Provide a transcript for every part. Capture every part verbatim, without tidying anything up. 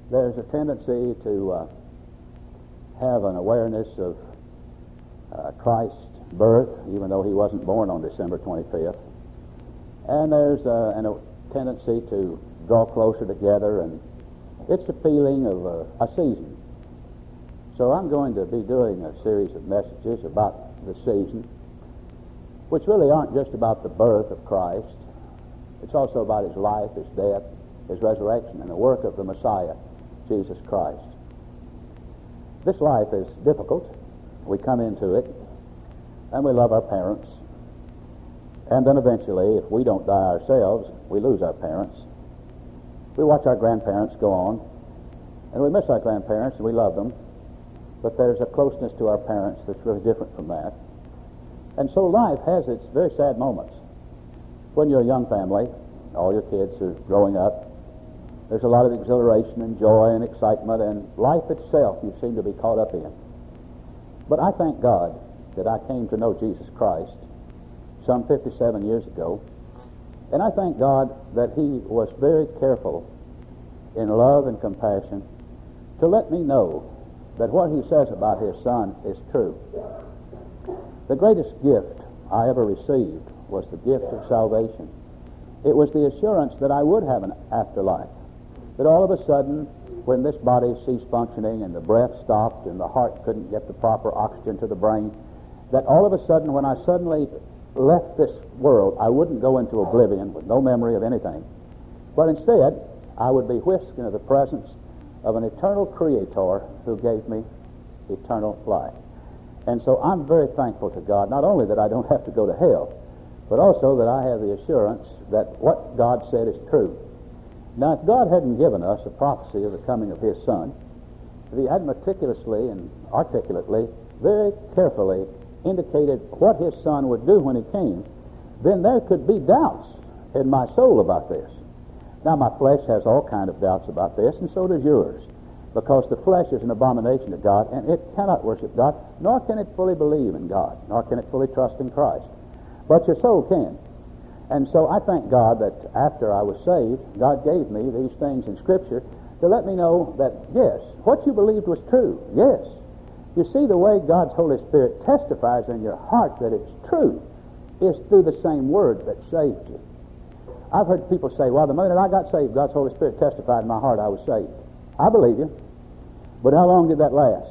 there's a tendency to uh, have an awareness of uh, Christ's birth, even though he wasn't born on December twenty-fifth. And there's uh, an, a tendency to draw closer together, and it's a feeling of uh, a season. So I'm going to be doing a series of messages about the season, which really aren't just about the birth of Christ. It's also about his life, his death, his resurrection, and the work of the Messiah, Jesus Christ. This life is difficult. We come into it, and we love our parents. And then eventually, if we don't die ourselves, we lose our parents. We watch our grandparents go on, and we miss our grandparents, and we love them. But there's a closeness to our parents that's really different from that. And so life has its very sad moments. When you're a young family, all your kids are growing up, there's a lot of exhilaration and joy and excitement, and life itself you seem to be caught up in. But I thank God that I came to know Jesus Christ some fifty-seven years ago, and I thank God that he was very careful in love and compassion to let me know that what he says about his Son is true. The greatest gift I ever received was the gift of salvation. It was the assurance that I would have an afterlife, that all of a sudden, when this body ceased functioning and the breath stopped and the heart couldn't get the proper oxygen to the brain, that all of a sudden, when I suddenly left this world, I wouldn't go into oblivion with no memory of anything, but instead, I would be whisked into the presence of an eternal Creator who gave me eternal life. And so I'm very thankful to God, not only that I don't have to go to hell, but also that I have the assurance that what God said is true. Now, if God hadn't given us a prophecy of the coming of his Son, if he had meticulously and articulately, very carefully indicated what his Son would do when he came, then there could be doubts in my soul about this. Now, my flesh has all kind of doubts about this, and so does yours, because the flesh is an abomination to God, and it cannot worship God, nor can it fully believe in God, nor can it fully trust in Christ. But your soul can. And so I thank God that after I was saved, God gave me these things in Scripture to let me know that, yes, what you believed was true. Yes. You see, the way God's Holy Spirit testifies in your heart that it's true is through the same Word that saved you. I've heard people say, well, the minute I got saved, God's Holy Spirit testified in my heart I was saved. I believe you. But how long did that last?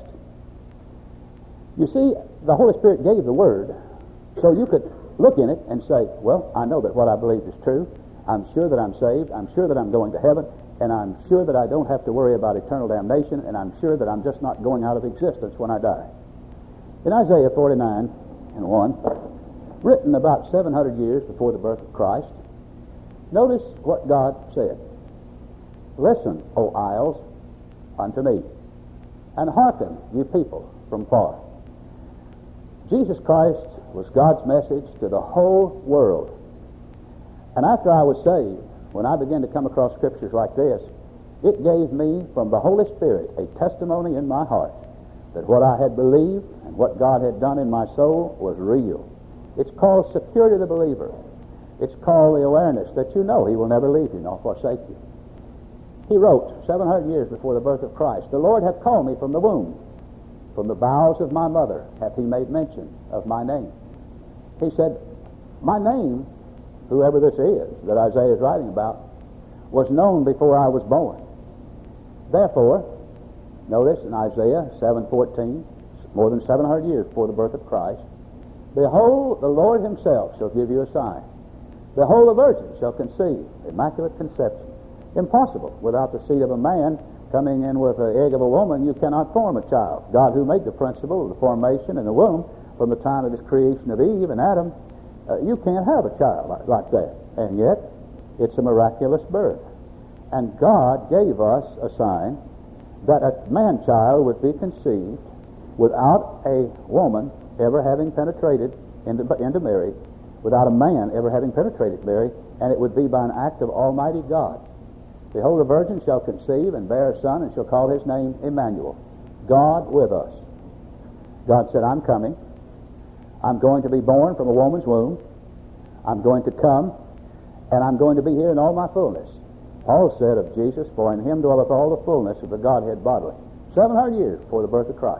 You see, the Holy Spirit gave the Word so you could look in it and say, well, I know that what I believe is true. I'm sure that I'm saved. I'm sure that I'm going to heaven. And I'm sure that I don't have to worry about eternal damnation. And I'm sure that I'm just not going out of existence when I die. In Isaiah forty-nine and one, written about seven hundred years before the birth of Christ, notice what God said. Listen, O isles, unto me, and hearken, you people from far. Jesus Christ was God's message to the whole world. And after I was saved, when I began to come across scriptures like this, it gave me from the Holy Spirit a testimony in my heart that what I had believed and what God had done in my soul was real. It's called security of the believer. It's called the awareness that you know he will never leave you nor forsake you. He wrote seven hundred years before the birth of Christ, the Lord hath called me from the womb. From the bowels of my mother hath he made mention of my name. He said, my name, whoever this is that Isaiah is writing about, was known before I was born. Therefore, notice in Isaiah seven fourteen, more than seven hundred years before the birth of Christ, behold, the Lord himself shall give you a sign. Behold, the virgin shall conceive, immaculate conception. Impossible. Without the seed of a man coming in with the egg of a woman, you cannot form a child. God, who made the principle of the formation in the womb from the time of his creation of Eve and Adam, uh, you can't have a child like, like that. And yet, it's a miraculous birth. And God gave us a sign that a man-child would be conceived without a woman ever having penetrated into, into Mary, without a man ever having penetrated Mary, and it would be by an act of Almighty God. Behold, the virgin shall conceive and bear a son, and shall call his name Emmanuel, God with us. God said, I'm coming. I'm going to be born from a woman's womb. I'm going to come, and I'm going to be here in all my fullness. Paul said of Jesus, for in him dwelleth all the fullness of the Godhead bodily. seven hundred years before the birth of Christ.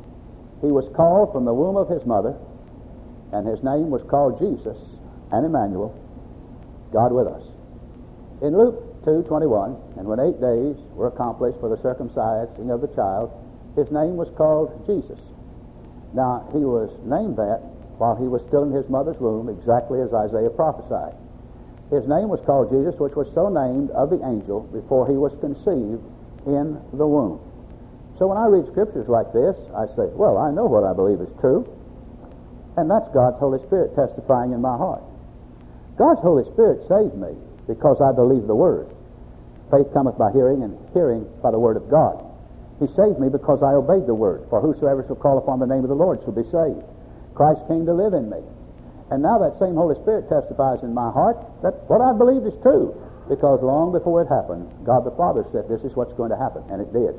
He was called from the womb of his mother, and his name was called Jesus, and Emmanuel, God with us. In Luke two twenty-one, and when eight days were accomplished for the circumcising of the child, his name was called Jesus. Now, he was named that while he was still in his mother's womb, exactly as Isaiah prophesied. His name was called Jesus, which was so named of the angel before he was conceived in the womb. So when I read scriptures like this, I say, well, I know what I believe is true, and that's God's Holy Spirit testifying in my heart. God's Holy Spirit saved me because I believe the Word. Faith cometh by hearing, and hearing by the Word of God. He saved me because I obeyed the Word. For whosoever shall call upon the name of the Lord shall be saved. Christ came to live in me. And now that same Holy Spirit testifies in my heart that what I believe is true, because long before it happened, God the Father said this is what's going to happen, and it did.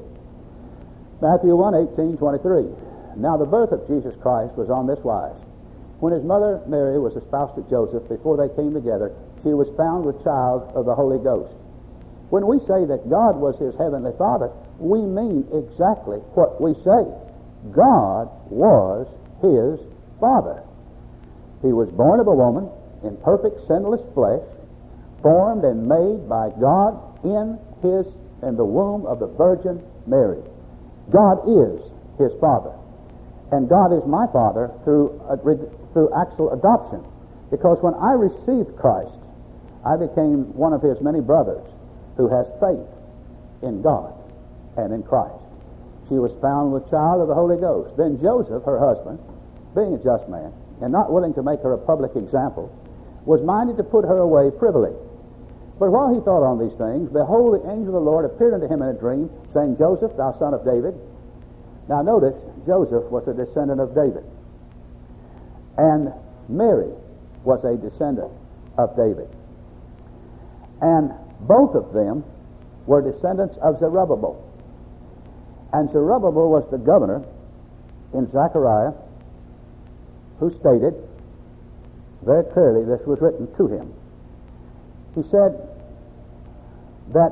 Matthew one eighteen twenty-three. Now the birth of Jesus Christ was on this wise. When his mother Mary was espoused to Joseph, before they came together, she was found with child of the Holy Ghost. When we say that God was his heavenly Father, we mean exactly what we say. God was his Father. He was born of a woman in perfect sinless flesh, formed and made by God in his in the womb of the Virgin Mary. God is his Father. And God is my Father through, uh, through actual adoption. Because when I received Christ, I became one of his many brothers who has faith in God and in Christ. She was found with child of the Holy Ghost. Then Joseph, her husband, being a just man, and not willing to make her a public example, was minded to put her away privily. But while he thought on these things, behold, the angel of the Lord appeared unto him in a dream, saying, Joseph, thou son of David. Now notice, Joseph was a descendant of David. And Mary was a descendant of David. And both of them were descendants of Zerubbabel. And Zerubbabel was the governor in Zechariah, who stated very clearly this was written to him. He said that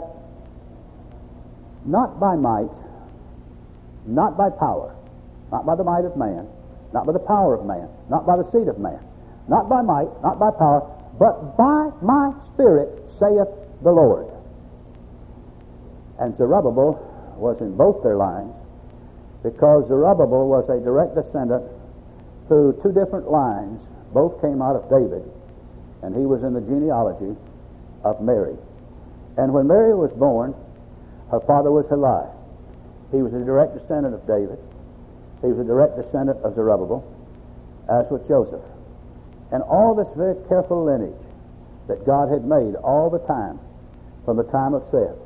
not by might, not by power, not by the might of man, not by the power of man, not by the seed of man, not by might, not by power, but by my Spirit, saith the Lord. And Zerubbabel was in both their lines, because Zerubbabel was a direct descendant through two different lines. Both came out of David, and he was in the genealogy of Mary. And when Mary was born, her father was alive. He was a direct descendant of David. He was a direct descendant of Zerubbabel, as was Joseph. And all this very careful lineage that God had made all the time, from the time of Seth.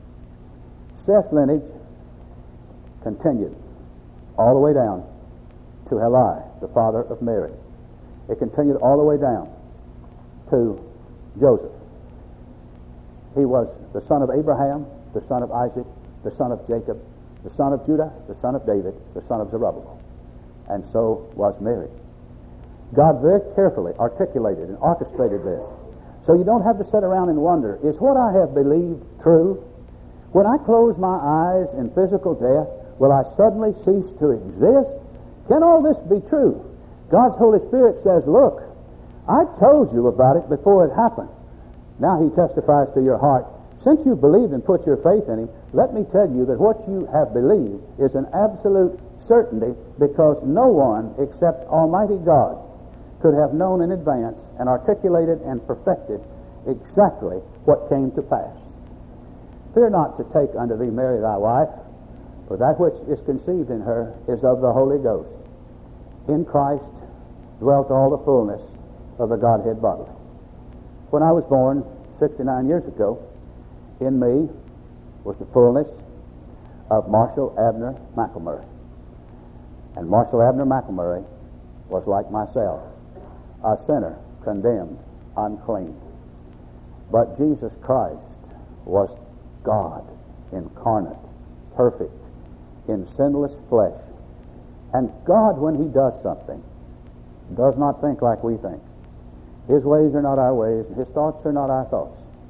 Seth's lineage continued all the way down to Heli, the father of Mary. It continued all the way down to Joseph. He was the son of Abraham, the son of Isaac, the son of Jacob, the son of Judah, the son of David, the son of Zerubbabel. And so was Mary. God very carefully articulated and orchestrated this. So you don't have to sit around and wonder, is what I have believed true? When I close my eyes in physical death, will I suddenly cease to exist? Can all this be true? God's Holy Spirit says, look, I told you about it before it happened. Now he testifies to your heart. Since you believed and put your faith in him, let me tell you that what you have believed is an absolute certainty, because no one except Almighty God could have known in advance and articulated and perfected exactly what came to pass. Fear not to take unto thee Mary thy wife, for that which is conceived in her is of the Holy Ghost. In Christ dwelt all the fullness of the Godhead bodily. When I was born sixty-nine years ago, in me was the fullness of Marshall Abner McElmurray. And Marshall Abner McElmurray was like myself, a sinner, condemned, unclean. But Jesus Christ was God incarnate, perfect, in sinless flesh. And God, when he does something, does not think like we think. His ways are not our ways, and his thoughts are not our thoughts.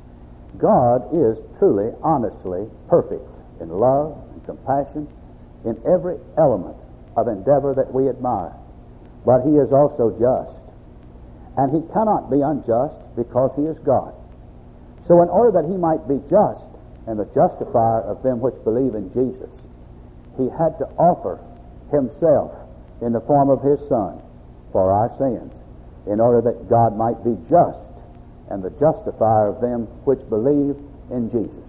God is truly, honestly perfect in love and compassion, in every element of endeavor that we admire. But he is also just. And he cannot be unjust because he is God. So in order that he might be just and the justifier of them which believe in Jesus, he had to offer himself in the form of his Son for our sins, in order that God might be just and the justifier of them which believe in Jesus.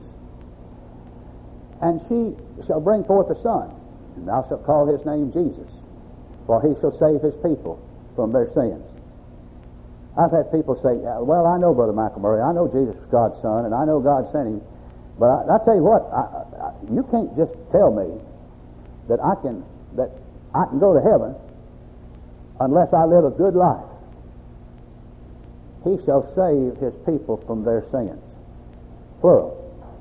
And she shall bring forth a son, and thou shalt call his name Jesus, for he shall save his people from their sins. I've had people say, well, I know Brother McElmurray, I know Jesus is God's Son, and I know God sent him, but I, I tell you what, I, I, you can't just tell me that I can that I can go to heaven unless I live a good life. He shall save his people from their sins. Plural.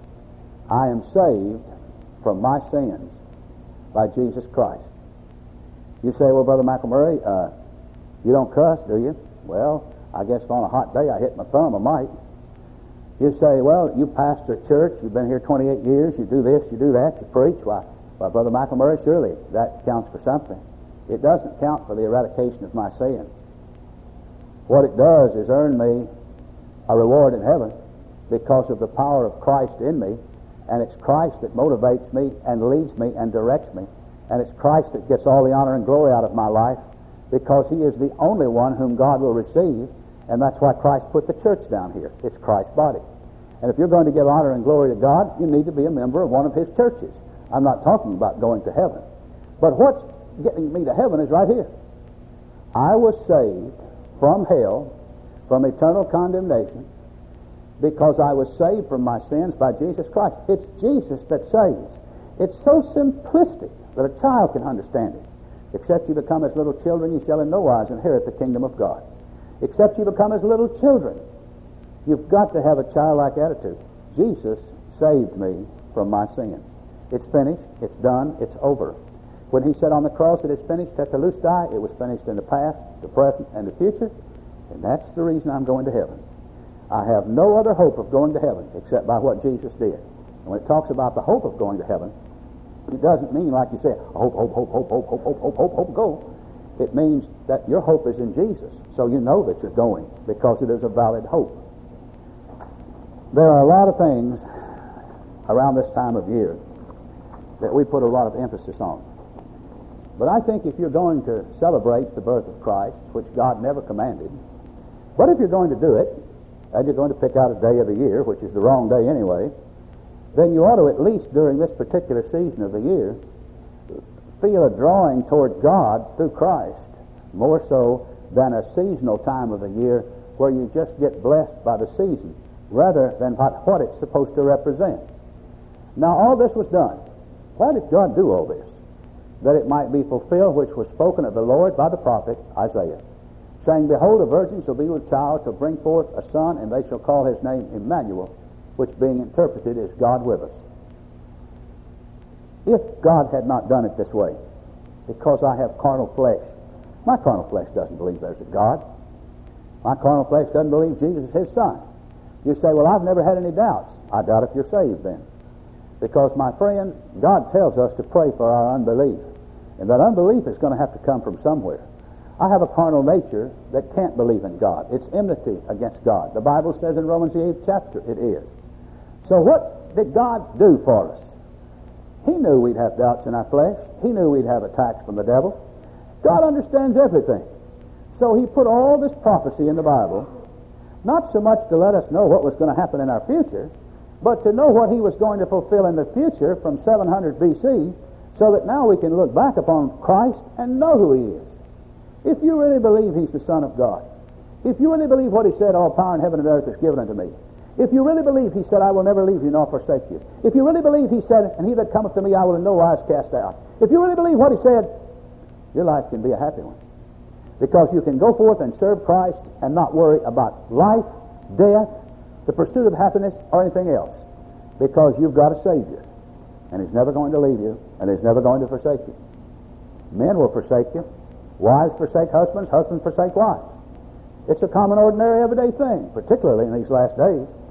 I am saved from my sins by Jesus Christ. You say, well, Brother McElmurray, uh, you don't cuss, do you? Well, I guess on a hot day I hit my thumb, I might. You say, well, you pastor a church, you've been here twenty-eight years, you do this, you do that, you preach. Why, well, Brother McElmurray, surely that counts for something. It doesn't count for the eradication of my sins. What it does is earn me a reward in heaven because of the power of Christ in me, and it's Christ that motivates me and leads me and directs me, and it's Christ that gets all the honor and glory out of my life because he is the only one whom God will receive, and that's why Christ put the church down here. It's Christ's body. And if you're going to give honor and glory to God, you need to be a member of one of his churches. I'm not talking about going to heaven. But what's getting me to heaven is right here. I was saved from hell, from eternal condemnation, because I was saved from my sins by Jesus Christ. It's Jesus that saves. It's so simplistic that a child can understand it. Except you become as little children, you shall in no wise inherit the kingdom of God. Except you become as little children. You've got to have a childlike attitude. Jesus saved me from my sins. It's finished, it's done, it's over. When he said on the cross that it's finished, tetelestai, it was finished in the past, the present, and the future, and that's the reason I'm going to heaven. I have no other hope of going to heaven except by what Jesus did. And when it talks about the hope of going to heaven, it doesn't mean like you say, hope, hope, hope, hope, hope, hope, hope, hope, hope, hope, go. It means that your hope is in Jesus, so you know that you're going because it is a valid hope. There are a lot of things around this time of year that we put a lot of emphasis on. But I think if you're going to celebrate the birth of Christ, which God never commanded, but if you're going to do it, and you're going to pick out a day of the year, which is the wrong day anyway, then you ought to at least during this particular season of the year feel a drawing toward God through Christ, more so than a seasonal time of the year where you just get blessed by the season, rather than what, what it's supposed to represent. Now all this was done. Why did God do all this? That it might be fulfilled which was spoken of the Lord by the prophet Isaiah, saying, Behold, a virgin shall be with child, shall bring forth a son, and they shall call his name Emmanuel, which being interpreted is God with us. If God had not done it this way, because I have carnal flesh, my carnal flesh doesn't believe there's a God. My carnal flesh doesn't believe Jesus is his son. You say, well, I've never had any doubts. I doubt if you're saved then. Because, my friend, God tells us to pray for our unbelief. And that unbelief is going to have to come from somewhere. I have a carnal nature that can't believe in God. It's enmity against God. The Bible says in Romans the eighth chapter it is. So what did God do for us? He knew we'd have doubts in our flesh. He knew we'd have attacks from the devil. God understands everything. So he put all this prophecy in the Bible, not so much to let us know what was going to happen in our future, but to know what he was going to fulfill in the future from seven hundred B C, so that now we can look back upon Christ and know who he is. If you really believe he's the Son of God, if you really believe what he said, all power in heaven and earth is given unto me, if you really believe he said, I will never leave you nor forsake you, if you really believe he said, and he that cometh to me I will in no wise cast out, if you really believe what he said, your life can be a happy one. Because you can go forth and serve Christ and not worry about life, death, the pursuit of happiness, or anything else. Because you've got a Savior. And he's never going to leave you, and he's never going to forsake you. Men will forsake you. Wives forsake husbands, husbands forsake wives. It's a common, ordinary, everyday thing, particularly in these last days.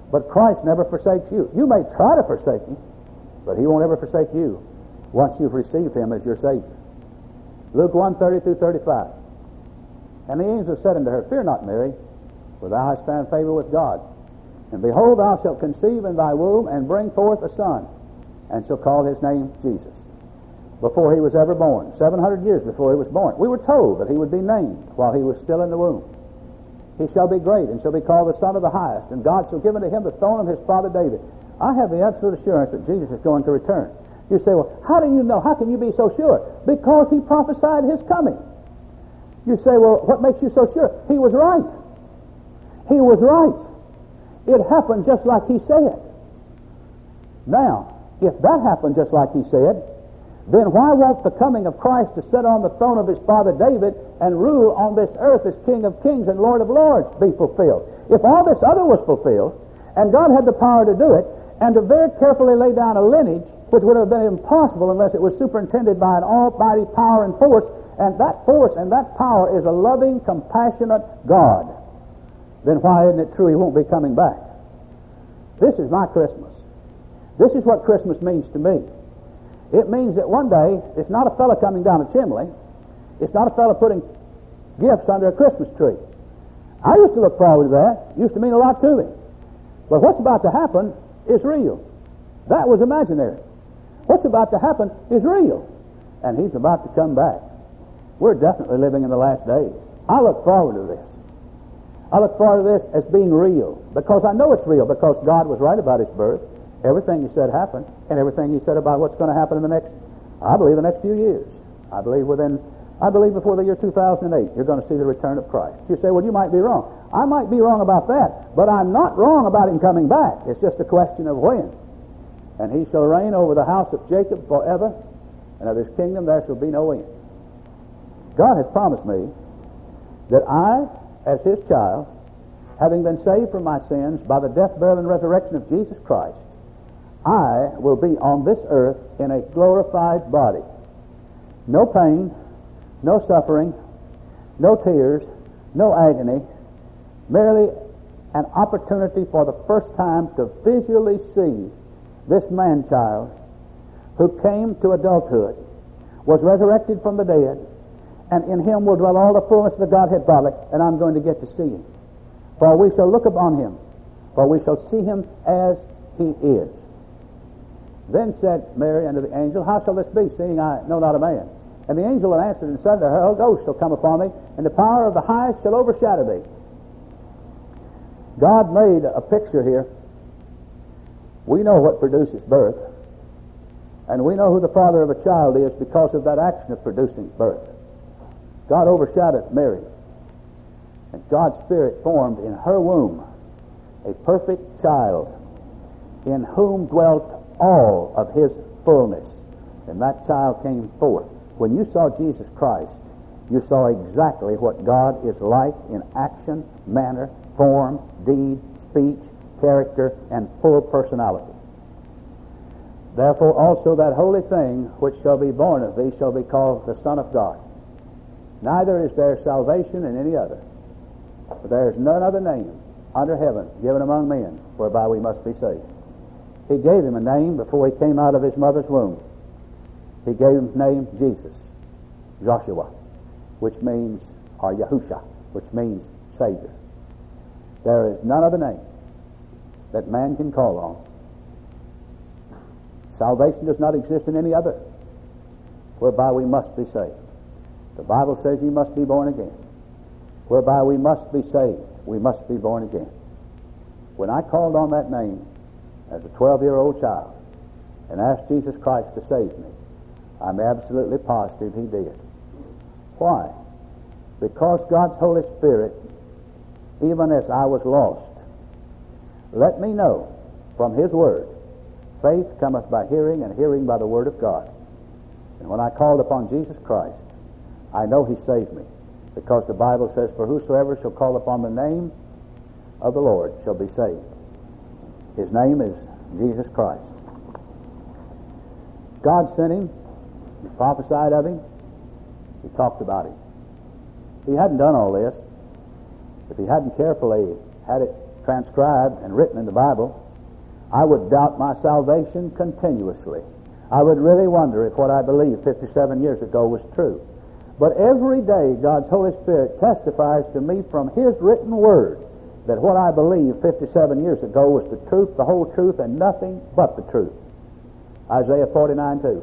But Christ never forsakes you. You may try to forsake him, but he won't ever forsake you once you've received him as your Savior. Luke one, thirty through thirty-five. And the angel said unto her, Fear not, Mary, for thou hast found favor with God. And behold, thou shalt conceive in thy womb, and bring forth a son, and shall call his name Jesus. Before he was ever born, seven hundred years before he was born, we were told that he would be named while he was still in the womb. He shall be great, and shall be called the Son of the Highest, and God shall give unto him the throne of his father David. I have the absolute assurance that Jesus is going to return. You say, well, how do you know? How can you be so sure? Because he prophesied his coming. You say, well, what makes you so sure? He was right. He was right. It happened just like he said. Now, if that happened just like he said, then why won't the coming of Christ to sit on the throne of his father David and rule on this earth as King of Kings and Lord of Lords be fulfilled? If all this other was fulfilled, and God had the power to do it, and to very carefully lay down a lineage, which would have been impossible unless it was superintended by an almighty power and force, and that force and that power is a loving, compassionate God, then why isn't it true he won't be coming back? This is my Christmas. This is what Christmas means to me. It means that one day, it's not a fellow coming down a chimney. It's not a fellow putting gifts under a Christmas tree. I used to look forward to that. It used to mean a lot to me. But what's about to happen is real. That was imaginary. What's about to happen is real. And he's about to come back. We're definitely living in the last days. I look forward to this. I look forward to this as being real, because I know it's real, because God was right about his birth. Everything he said happened, and everything he said about what's going to happen in the next, I believe, the next few years. I believe within, I believe before the year two thousand eight, you're going to see the return of Christ. You say, well, you might be wrong. I might be wrong about that, but I'm not wrong about him coming back. It's just a question of when. And he shall reign over the house of Jacob forever, and of his kingdom there shall be no end. God has promised me that I, as his child, having been saved from my sins by the death, burial, and resurrection of Jesus Christ, I will be on this earth in a glorified body. No pain, no suffering, no tears, no agony, merely an opportunity for the first time to visually see this man-child who came to adulthood, was resurrected from the dead, and in him will dwell all the fullness of the Godhead bodily, and I'm going to get to see him. For we shall look upon him, for we shall see him as he is. Then said Mary unto the angel, How shall this be, seeing I know not a man? And the angel answered and said to her, Holy Ghost shall come upon thee, and the power of the highest shall overshadow thee. God made a picture here. We know what produces birth, and we know who the father of a child is because of that action of producing birth. God overshadowed Mary, and God's Spirit formed in her womb a perfect child in whom dwelt all of his fullness. And that child came forth. When you saw Jesus Christ, you saw exactly what God is like in action, manner, form, deed, speech, character, and full personality. Therefore also that holy thing which shall be born of thee shall be called the Son of God. Neither is there salvation in any other, for there is none other name under heaven given among men whereby we must be saved. He gave him a name before he came out of his mother's womb. He gave him the name Jesus, Joshua, which means, or Yahusha, which means Savior. There is none other name that man can call on. Salvation does not exist in any other whereby we must be saved. The Bible says you must be born again. Whereby we must be saved, we must be born again. When I called on that name as a twelve-year-old child and asked Jesus Christ to save me, I'm absolutely positive he did. Why? Because God's Holy Spirit, even as I was lost, let me know from his word, faith cometh by hearing, and hearing by the word of God. And when I called upon Jesus Christ, I know he saved me, because the Bible says, For whosoever shall call upon the name of the Lord shall be saved. His name is Jesus Christ. God sent him, he prophesied of him, he talked about him. He hadn't done all this if he hadn't carefully had it transcribed and written in the Bible, I would doubt my salvation continuously. I would really wonder if what I believed fifty-seven years ago was true. But every day God's Holy Spirit testifies to me from His written Word that what I believed fifty-seven years ago was the truth, the whole truth, and nothing but the truth. Isaiah forty-nine two.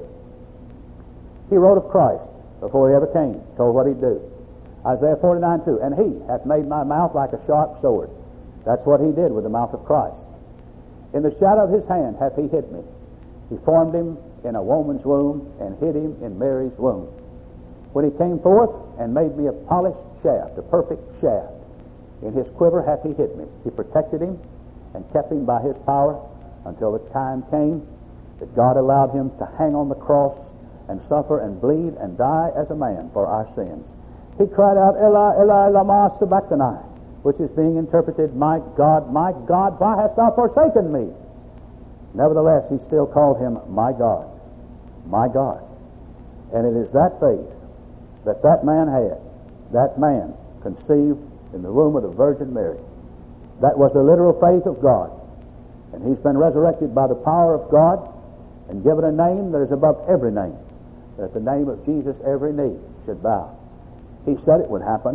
He wrote of Christ before He ever came, told what He'd do. Isaiah forty-nine two. And He hath made my mouth like a sharp sword. That's what He did with the mouth of Christ. In the shadow of His hand hath He hid me. He formed Him in a woman's womb and hid Him in Mary's womb. When He came forth and made me a polished shaft, a perfect shaft, in His quiver hath He hid me. He protected Him and kept Him by His power until the time came that God allowed Him to hang on the cross and suffer and bleed and die as a man for our sins. He cried out, Eli, Eli, lama sabachthani, which is being interpreted, my God, my God, why hast thou forsaken me? Nevertheless, He still called Him my God, my God. And it is that faith that that man had, that man conceived in the womb of the Virgin Mary. That was the literal faith of God. And he's been resurrected by the power of God and given a name that is above every name, that at the name of Jesus every knee should bow. He said it would happen.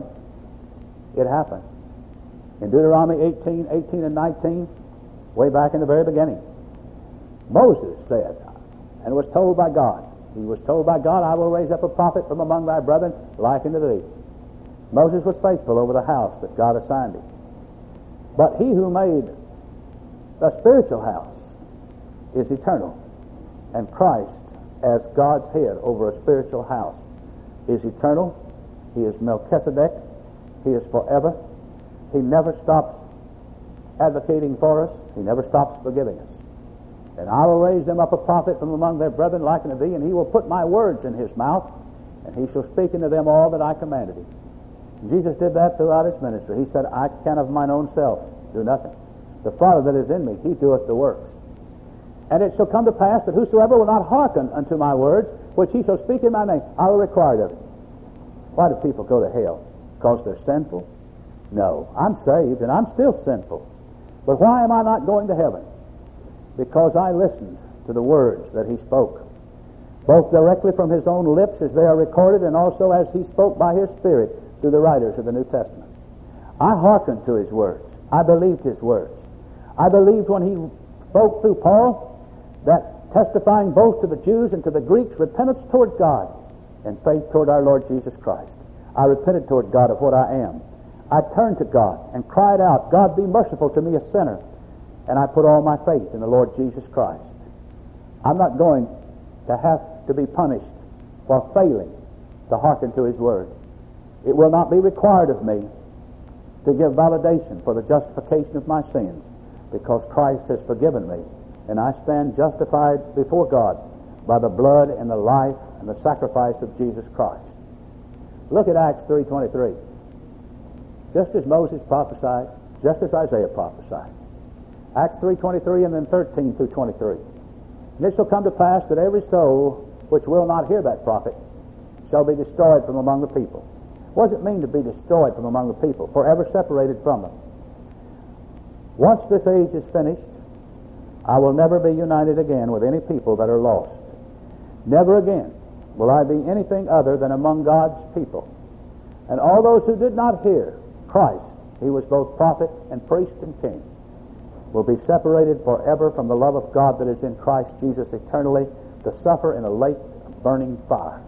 It happened. In Deuteronomy eighteen, eighteen and nineteen, way back in the very beginning, Moses said, and was told by God, he was told by God, I will raise up a prophet from among thy brethren like unto thee. Moses was faithful over the house that God assigned him. But he who made the spiritual house is eternal. And Christ, as God's head over a spiritual house, is eternal. He is Melchizedek. He is forever. He never stops advocating for us. He never stops forgiving us. And I will raise them up a prophet from among their brethren like unto thee, and he will put my words in his mouth, and he shall speak unto them all that I commanded him. Jesus did that throughout his ministry. He said, I can of mine own self do nothing. The Father that is in me, he doeth the works. And it shall come to pass that whosoever will not hearken unto my words, which he shall speak in my name, I will require of him. Why do people go to hell? Because they're sinful? No. I'm saved, and I'm still sinful. But why am I not going to heaven? Because I listened to the words that he spoke, both directly from his own lips as they are recorded, and also as he spoke by his Spirit through the writers of the New Testament. I hearkened to his words. I believed his words. I believed when he spoke through Paul that testifying both to the Jews and to the Greeks repentance toward God and faith toward our Lord Jesus Christ. I repented toward God of what I am. I turned to God and cried out, God, be merciful to me, a sinner. And I put all my faith in the Lord Jesus Christ. I'm not going to have to be punished for failing to hearken to his word. It will not be required of me to give validation for the justification of my sins, because Christ has forgiven me, and I stand justified before God by the blood and the life and the sacrifice of Jesus Christ. Look at Acts three twenty-three. Just as Moses prophesied, just as Isaiah prophesied. Acts three twenty-three and then thirteen through twenty-three. And it shall come to pass that every soul which will not hear that prophet shall be destroyed from among the people. What does it mean to be destroyed from among the people? Forever separated from them. Once this age is finished, I will never be united again with any people that are lost. Never again will I be anything other than among God's people. And all those who did not hear Christ, he was both prophet and priest and king, will be separated forever from the love of God that is in Christ Jesus eternally, to suffer in a lake of burning fire.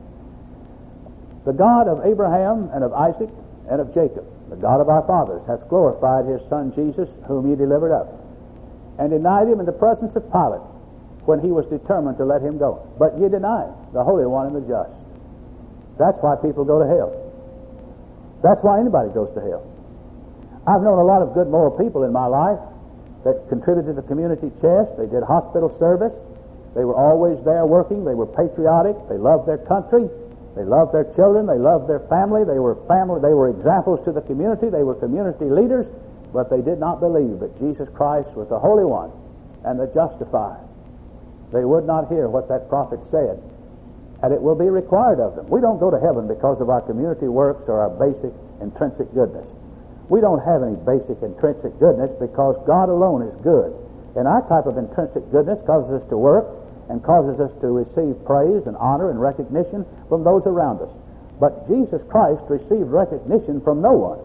The God of Abraham and of Isaac and of Jacob, the God of our fathers, hath glorified his Son Jesus, whom he delivered up, and denied him in the presence of Pilate, when he was determined to let him go. But ye denied the Holy One and the just. That's why people go to hell. That's why anybody goes to hell. I've known a lot of good moral people in my life that contributed to the community chest. They did hospital service. They were always there working. They were patriotic. They loved their country. They loved their children. They loved their family. They were family. They were examples to the community. They were community leaders. But they did not believe that Jesus Christ was the Holy One and the justified. They would not hear what that prophet said. And it will be required of them. We don't go to heaven because of our community works or our basic intrinsic goodness. We don't have any basic intrinsic goodness because God alone is good. And our type of intrinsic goodness causes us to work and causes us to receive praise and honor and recognition from those around us. But Jesus Christ received recognition from no one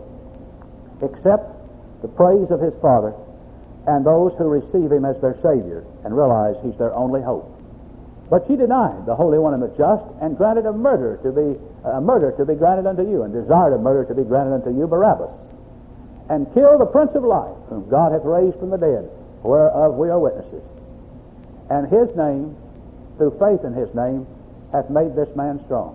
except the praise of his Father and those who receive him as their Savior and realize he's their only hope. But she denied the Holy One and the Just, and granted a murder to be a murder to be granted unto you, and desired a murder to be granted unto you, Barabbas, and killed the Prince of Life, whom God hath raised from the dead, whereof we are witnesses. And his name, through faith in his name, hath made this man strong.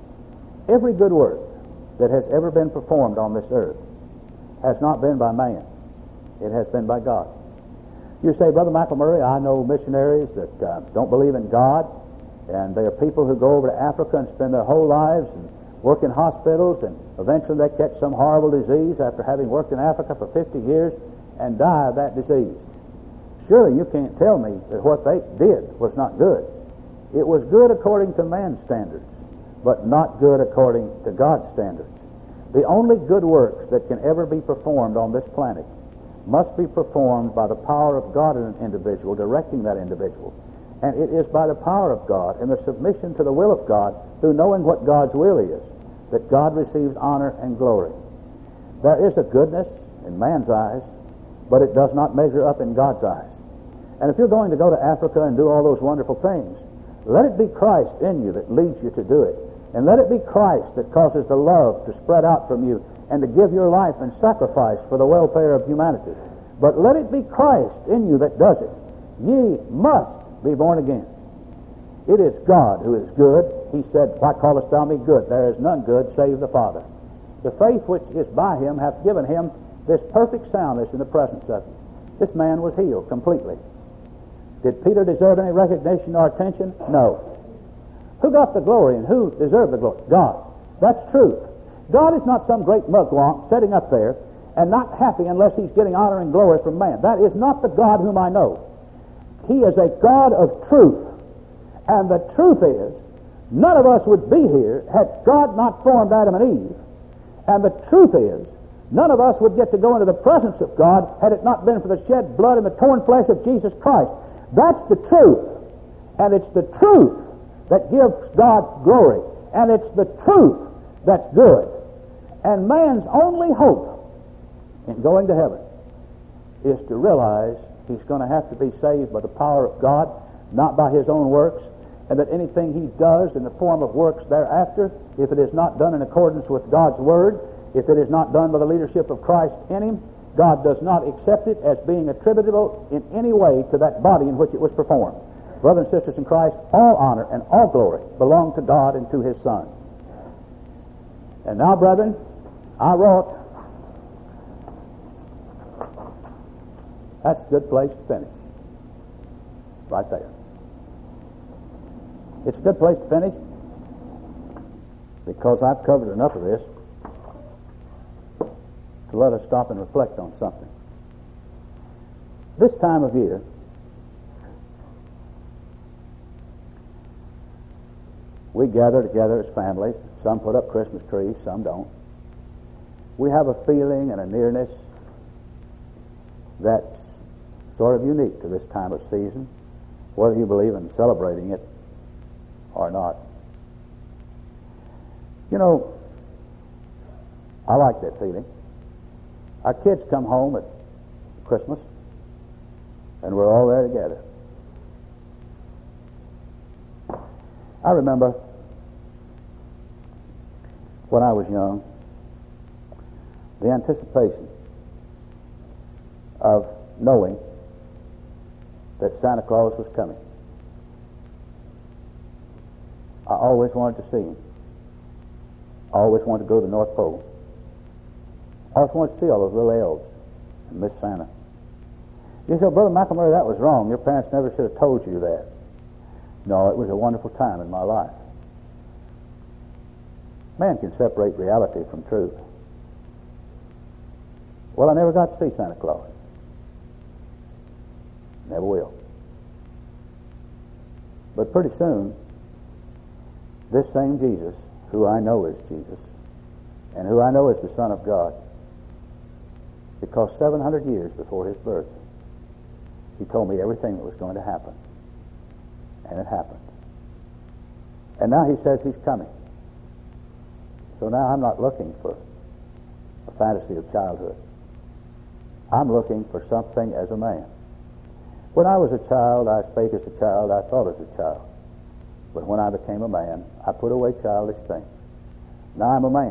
Every good work that has ever been performed on this earth has not been by man. It has been by God. You say, Brother McElmurray, I know missionaries that uh, don't believe in God, and they are people who go over to Africa and spend their whole lives and work in hospitals, and eventually they catch some horrible disease after having worked in Africa for fifty years and die of that disease. Surely you can't tell me that what they did was not good. It was good according to man's standards, but not good according to God's standards. The only good works that can ever be performed on this planet must be performed by the power of God in an individual, directing that individual. And it is by the power of God and the submission to the will of God, through knowing what God's will is, that God receives honor and glory. There is a goodness in man's eyes, but it does not measure up in God's eyes. And if you're going to go to Africa and do all those wonderful things, let it be Christ in you that leads you to do it. And let it be Christ that causes the love to spread out from you and to give your life and sacrifice for the welfare of humanity. But let it be Christ in you that does it. Ye must be born again. It is God who is good. He said, Why callest thou me good? There is none good save the Father. The faith which is by him hath given him this perfect soundness in the presence of him. This man was healed completely. Did Peter deserve any recognition or attention? No. Who got the glory and who deserved the glory? God. That's truth. God is not some great mugwump sitting up there and not happy unless he's getting honor and glory from man. That is not the God whom I know. He is a God of truth. And the truth is, none of us would be here had God not formed Adam and Eve. And the truth is, none of us would get to go into the presence of God had it not been for the shed blood and the torn flesh of Jesus Christ. That's the truth. And it's the truth that gives God glory. And it's the truth that's good. And man's only hope in going to heaven is to realize he's going to have to be saved by the power of God, not by his own works, and that anything he does in the form of works thereafter, if it is not done in accordance with God's Word, if it is not done by the leadership of Christ in him, God does not accept it as being attributable in any way to that body in which it was performed. Brothers and sisters in Christ, all honor and all glory belong to God and to his Son. And now, brethren, I wrote. That's a good place to finish. Right there. It's a good place to finish because I've covered enough of this to let us stop and reflect on something. This time of year, we gather together as families. Some put up Christmas trees, some don't. We have a feeling and a nearness that's sort of unique to this time of season, whether you believe in celebrating it or not. You know, I like that feeling. Our kids come home at Christmas, and we're all there together. I remember when I was young, the anticipation of knowing that Santa Claus was coming. I always wanted to see him. I always wanted to go to the North Pole. I always wanted to see all those little elves and Miss Santa. You say, Brother McElmurray, that was wrong. Your parents never should have told you that. No, it was a wonderful time in my life. Man can separate reality from truth. Well, I never got to see Santa Claus. Never will. But pretty soon, this same Jesus, who I know is Jesus, and who I know is the Son of God, Because seven hundred years before his birth, he told me everything that was going to happen. And it happened. And now he says he's coming. So now I'm not looking for a fantasy of childhood. I'm looking for something as a man. When I was a child, I spake as a child, I thought as a child. But when I became a man, I put away childish things. Now I'm a man.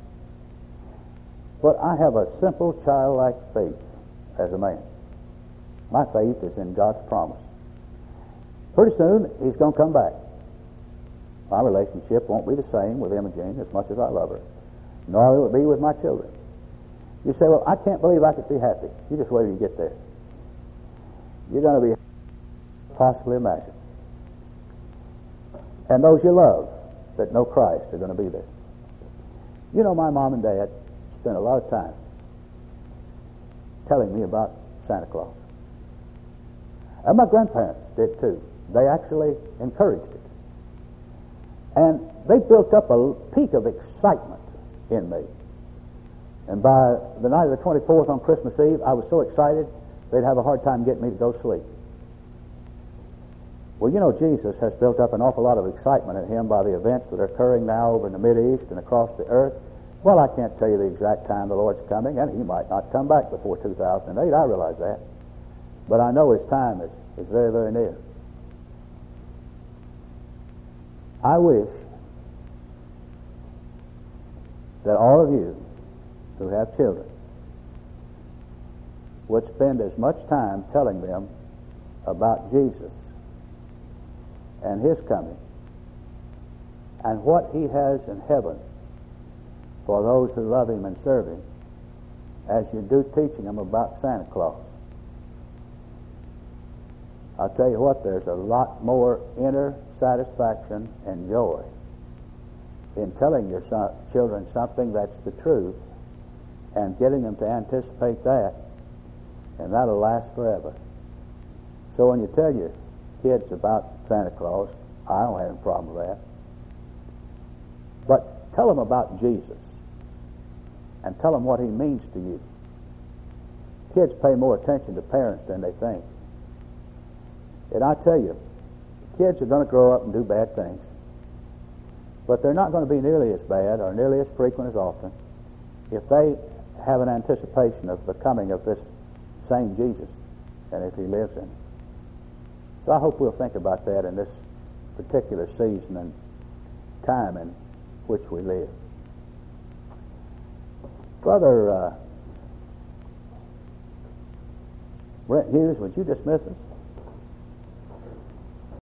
But I have a simple childlike faith as a man. My faith is in God's promise. Pretty soon, he's going to come back. My relationship won't be the same with Imogene as much as I love her, nor will it be with my children. You say, well, I can't believe I could be happy. You just wait till you get there. You're going to be possibly imagine. And those you love that know Christ are going to be there. You know, my mom and dad spent a lot of time telling me about Santa Claus. And my grandparents did too. They actually encouraged it. And they built up a peak of excitement in me. And by the night of the twenty-fourth on Christmas Eve, I was so excited they'd have a hard time getting me to go to sleep. Well, you know, Jesus has built up an awful lot of excitement in him by the events that are occurring now over in the Mideast and across the earth. Well, I can't tell you the exact time the Lord's coming, and he might not come back before two thousand eight. I realize that. But I know his time is, is very, very near. I wish that all of you who have children would spend as much time telling them about Jesus and his coming and what he has in heaven for those who love him and serve him as you do teaching them about Santa Claus. I'll tell you what, there's a lot more inner satisfaction and joy in telling your son, children something that's the truth and getting them to anticipate that, and that'll last forever. So when you tell your kids about Santa Claus, I don't have a problem with that. But tell them about Jesus and tell them what he means to you. Kids pay more attention to parents than they think. And I tell you, kids are going to grow up and do bad things. But they're not going to be nearly as bad or nearly as frequent as often if they have an anticipation of the coming of this same Jesus and if he lives in it. So I hope we'll think about that in this particular season and time in which we live. Brother uh, Brent Hughes, would you dismiss us?